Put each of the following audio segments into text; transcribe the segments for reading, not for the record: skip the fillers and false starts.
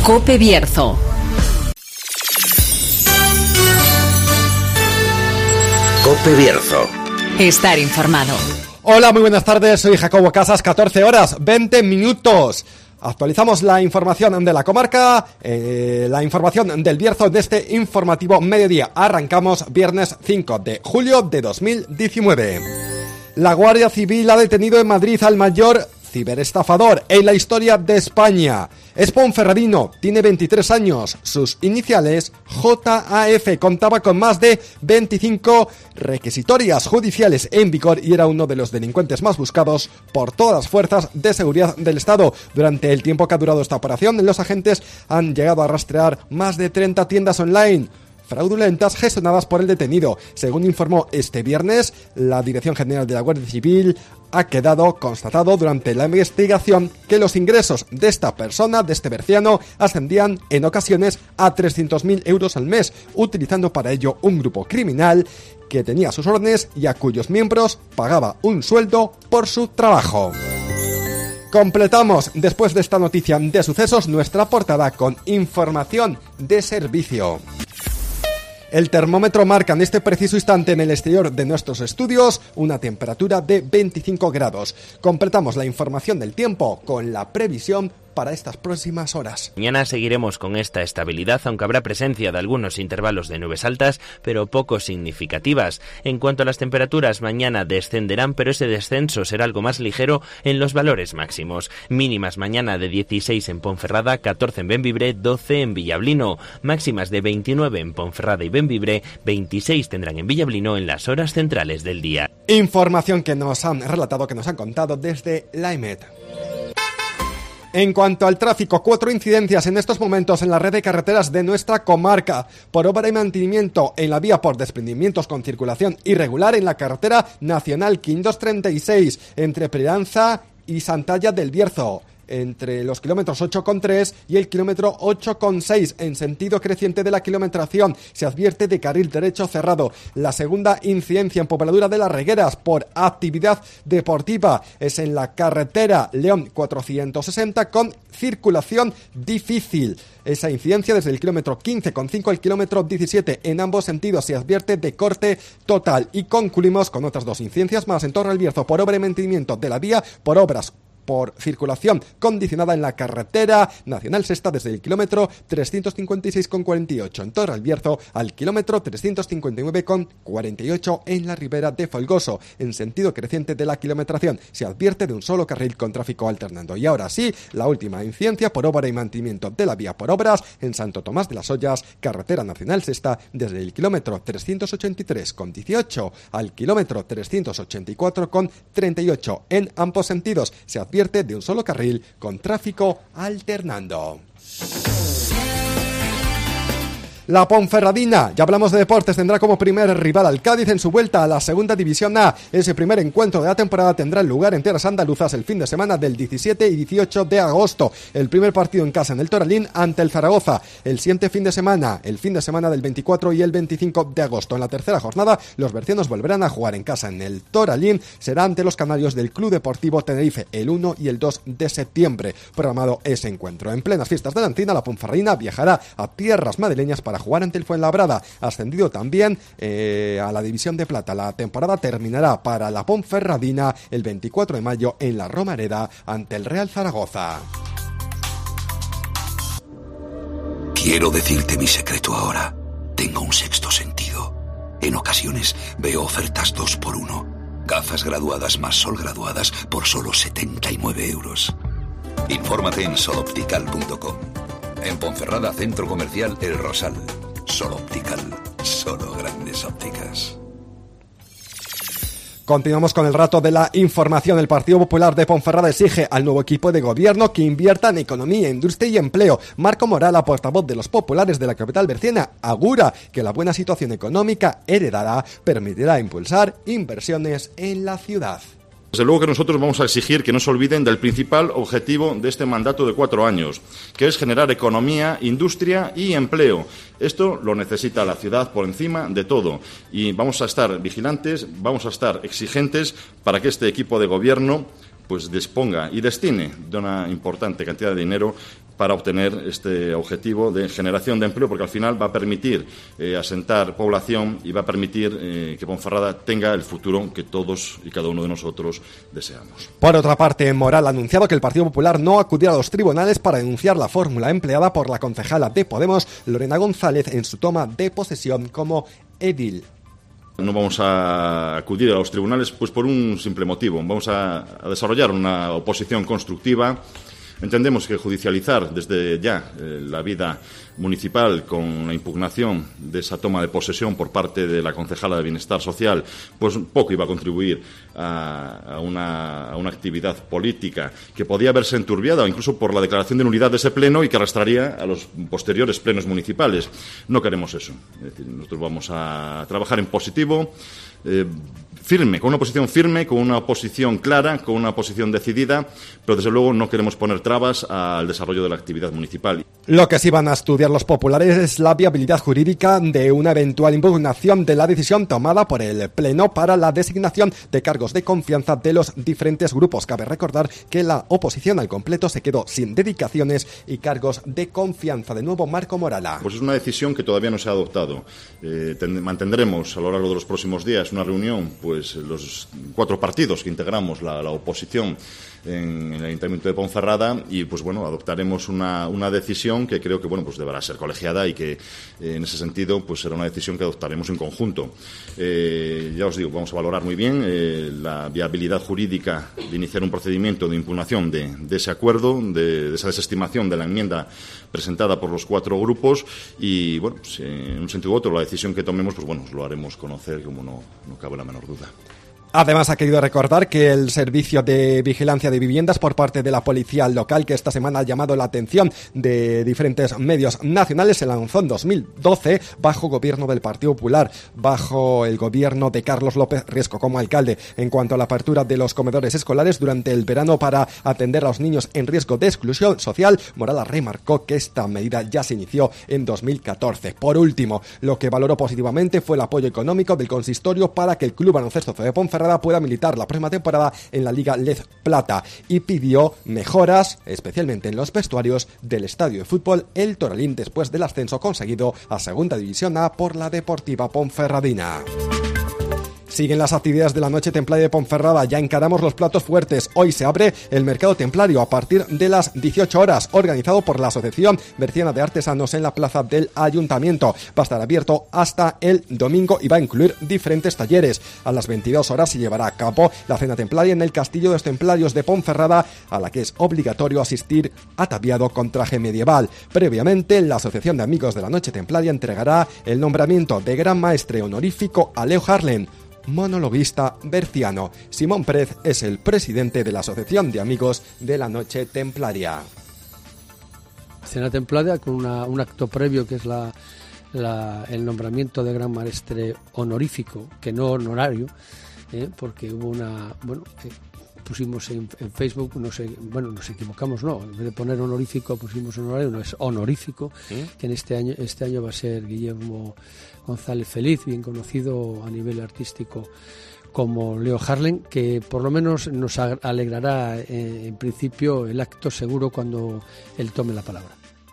COPE Bierzo. COPE Bierzo. Estar informado. Hola, muy buenas tardes, soy Jacobo Casas, 14 horas, 20 minutos. Actualizamos la información de la comarca, la información del Bierzo de este informativo mediodía. Arrancamos viernes 5 de julio de 2019. La Guardia Civil ha detenido en Madrid al mayor ciberestafador en la historia de España. Es ponferradino, tiene 23 años, sus iniciales JAF, contaba con más de 25 requisitorias judiciales en vigor y era uno de los delincuentes más buscados por todas las fuerzas de seguridad del Estado. Durante el tiempo que ha durado esta operación, los agentes han llegado a rastrear más de 30 tiendas online fraudulentas gestionadas por el detenido. Según informó este viernes, la Dirección General de la Guardia Civil ha quedado constatado durante la investigación que los ingresos de esta persona, de este berciano, ascendían en ocasiones a 300.000 euros al mes, utilizando para ello un grupo criminal que tenía sus órdenes y a cuyos miembros pagaba un sueldo por su trabajo. Completamos, después de esta noticia de sucesos, nuestra portada con información de servicio. El termómetro marca en este preciso instante en el exterior de nuestros estudios una temperatura de 25 grados. Completamos la información del tiempo con la previsión para estas próximas horas. Mañana seguiremos con esta estabilidad, aunque habrá presencia de algunos intervalos de nubes altas, pero poco significativas. En cuanto a las temperaturas, mañana descenderán, pero ese descenso será algo más ligero en los valores máximos. Mínimas mañana de 16 en Ponferrada, 14 en Bembibre, 12 en Villablino. Máximas de 29 en Ponferrada y Bembibre, 26 tendrán en Villablino en las horas centrales del día. Información que nos han relatado, que nos han contado desde la EMET. En cuanto al tráfico, 4 incidencias en estos momentos en la red de carreteras de nuestra comarca. Por obra y mantenimiento en la vía por desprendimientos con circulación irregular en la carretera nacional 536 entre Prianza y Santalla del Bierzo, entre los kilómetros 8,3 y el kilómetro 8,6 en sentido creciente de la kilometración. Se advierte de carril derecho cerrado. La segunda incidencia en Pobladura de las Regueras por actividad deportiva es en la carretera León 460 con circulación difícil. Esa incidencia desde el kilómetro 15,5 al kilómetro 17 en ambos sentidos se advierte de corte total. Y concluimos con otras 2 incidencias más en Torre del Bierzo por obra y mantenimiento de la vía por obras por circulación condicionada en la carretera nacional sexta desde el kilómetro 356,48 en Torre del Bierzo al kilómetro 359,48 en la ribera de Folgoso. En sentido creciente de la kilometración se advierte de un solo carril con tráfico alternando. Y ahora sí, la última incidencia por obra y mantenimiento de la vía por obras en Santo Tomás de las Ollas, carretera nacional sexta desde el kilómetro 383,18 al kilómetro 384,38 en ambos sentidos. Se advierte de un solo carril con tráfico alternando. La Ponferradina, ya hablamos de deportes, tendrá como primer rival al Cádiz en su vuelta a la segunda división A. Ese primer encuentro de la temporada tendrá lugar en tierras andaluzas el fin de semana del 17 y 18 de agosto. El primer partido en casa en el Toralín ante el Zaragoza. El siguiente fin de semana del 24 y el 25 de agosto. En la tercera jornada, los bercianos volverán a jugar en casa en el Toralín. Será ante los canarios del Club Deportivo Tenerife el 1 y el 2 de septiembre. Programado ese encuentro. En plenas fiestas de la Encina, la Ponferradina viajará a tierras madrileñas para jugar ante el Fuenlabrada, ascendido también a la División de Plata. La temporada terminará para la Ponferradina el 24 de mayo en la Romareda ante el Real Zaragoza. Quiero decirte mi secreto ahora. Tengo un sexto sentido. En ocasiones veo ofertas 2x1. Gafas graduadas más sol graduadas por solo 79 euros. Infórmate en soloptical.com. En Ponferrada, Centro Comercial El Rosal. Sol Optical, solo grandes ópticas. Continuamos con el rato de la información. El Partido Popular de Ponferrada exige al nuevo equipo de gobierno que invierta en economía, industria y empleo. Marco Morala, portavoz de los populares de la capital berciana, augura que la buena situación económica heredada permitirá impulsar inversiones en la ciudad. Desde luego que nosotros vamos a exigir que no se olviden del principal objetivo de este mandato de 4 años, que es generar economía, industria y empleo. Esto lo necesita la ciudad por encima de todo y vamos a estar vigilantes, vamos a estar exigentes para que este equipo de gobierno pues disponga y destine de una importante cantidad de dinero para obtener este objetivo de generación de empleo, porque al final va a permitir asentar población y va a permitir que Ponferrada tenga el futuro que todos y cada uno de nosotros deseamos. Por otra parte, Moral ha anunciado que el Partido Popular no acudirá a los tribunales para denunciar la fórmula empleada por la concejala de Podemos, Lorena González, en su toma de posesión como edil. No vamos a acudir a los tribunales pues por un simple motivo. Vamos a desarrollar una oposición constructiva. Entendemos que judicializar desde ya la vida municipal con la impugnación de esa toma de posesión por parte de la concejala de Bienestar Social, pues poco iba a contribuir a una actividad política que podía haberse enturbiado incluso por la declaración de nulidad de ese pleno y que arrastraría a los posteriores plenos municipales. No queremos eso. Es decir, nosotros vamos a trabajar en positivo, firme, con una posición firme, con una posición clara, con una posición decidida, pero desde luego no queremos poner trabas al desarrollo de la actividad municipal. Lo que sí van a estudiar los populares es la viabilidad jurídica de una eventual impugnación de la decisión tomada por el Pleno para la designación de cargos de confianza de los diferentes grupos. Cabe recordar que la oposición al completo se quedó sin dedicaciones y cargos de confianza. De nuevo, Marco Morala. Pues es una decisión que todavía no se ha adoptado. Mantendremos a lo largo de los próximos días una reunión, pues los 4 partidos que integramos la oposición en el Ayuntamiento de Ponferrada y pues bueno, adoptaremos una decisión que creo que bueno, pues deberá ser colegiada y que en ese sentido pues será una decisión que adoptaremos en conjunto. Ya os digo, vamos a valorar muy bien la viabilidad jurídica de iniciar un procedimiento de impugnación de ese acuerdo, de esa desestimación de la enmienda presentada por los 4 grupos y bueno, pues, en un sentido u otro la decisión que tomemos pues bueno, lo haremos conocer como no cabe la menor duda. Además, ha querido recordar que el servicio de vigilancia de viviendas por parte de la policía local, que esta semana ha llamado la atención de diferentes medios nacionales, se lanzó en 2012 bajo gobierno del Partido Popular, bajo el gobierno de Carlos López Riesco como alcalde. En cuanto a la apertura de los comedores escolares durante el verano para atender a los niños en riesgo de exclusión social, Morala remarcó que esta medida ya se inició en 2014. Por último, lo que valoró positivamente fue el apoyo económico del consistorio para que el Club Baloncesto de Ponferrada pueda militar la próxima temporada en la Liga Lez Plata y pidió mejoras, especialmente en los vestuarios del estadio de fútbol El Toralín después del ascenso conseguido a Segunda División A por la Deportiva Ponferradina. Siguen las actividades de la Noche Templaria de Ponferrada, ya encaramos los platos fuertes. Hoy se abre el mercado templario a partir de las 18 horas, organizado por la Asociación Berciana de Artesanos en la plaza del Ayuntamiento. Va a estar abierto hasta el domingo y va a incluir diferentes talleres. A las 22 horas se llevará a cabo la cena templaria en el Castillo de los Templarios de Ponferrada, a la que es obligatorio asistir ataviado con traje medieval. Previamente, la Asociación de Amigos de la Noche Templaria entregará el nombramiento de Gran Maestre Honorífico a Leo Harlen, monologuista berciano. Simón Pérez es el presidente de la Asociación de Amigos de la Noche Templaria. Cena templaria con un acto previo que es el nombramiento de Gran Maestre Honorífico, que no honorario, porque hubo pusimos en Facebook, nos equivocamos, no, en vez de poner honorífico pusimos honorario, no es honorífico, que en este año va a ser Guillermo González Feliz, bien conocido a nivel artístico como Leo Harlen, que por lo menos nos alegrará en principio el acto seguro cuando él tome la palabra.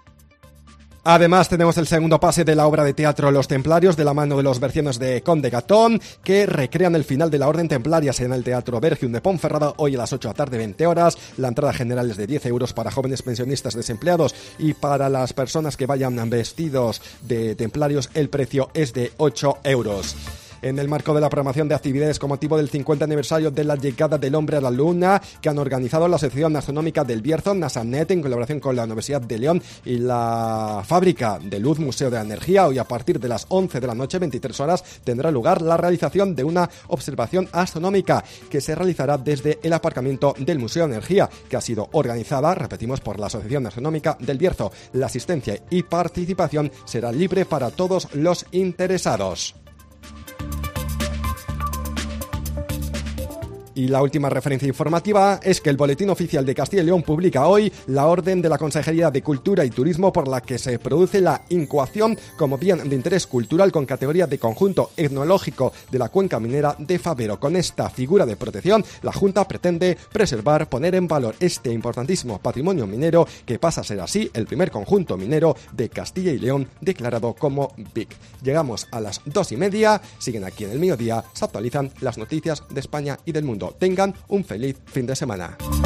Además, tenemos el segundo pase de la obra de teatro Los Templarios, de la mano de los bercianos de Conde Gatón, que recrean el final de la Orden Templaria en el Teatro Bergium de Ponferrada, hoy a las 8 de la tarde, 20 horas. La entrada general es de 10 euros para jóvenes pensionistas desempleados y para las personas que vayan vestidos de templarios el precio es de 8 euros. En el marco de la programación de actividades con motivo del 50 aniversario de la llegada del hombre a la luna, que han organizado la Asociación Astronómica del Bierzo, NASANET, en colaboración con la Universidad de León y la Fábrica de Luz Museo de la Energía, hoy a partir de las 11 de la noche, 23 horas, tendrá lugar la realización de una observación astronómica que se realizará desde el aparcamiento del Museo de Energía, que ha sido organizada, repetimos, por la Asociación Astronómica del Bierzo. La asistencia y participación será libre para todos los interesados. Y la última referencia informativa es que el Boletín Oficial de Castilla y León publica hoy la orden de la Consejería de Cultura y Turismo por la que se produce la incoación como bien de interés cultural con categoría de conjunto etnológico de la cuenca minera de Fabero. Con esta figura de protección, la Junta pretende preservar, poner en valor este importantísimo patrimonio minero que pasa a ser así el primer conjunto minero de Castilla y León declarado como BIC. Llegamos a las 2:30, siguen aquí en El Mediodía, se actualizan las noticias de España y del mundo. Tengan un feliz fin de semana.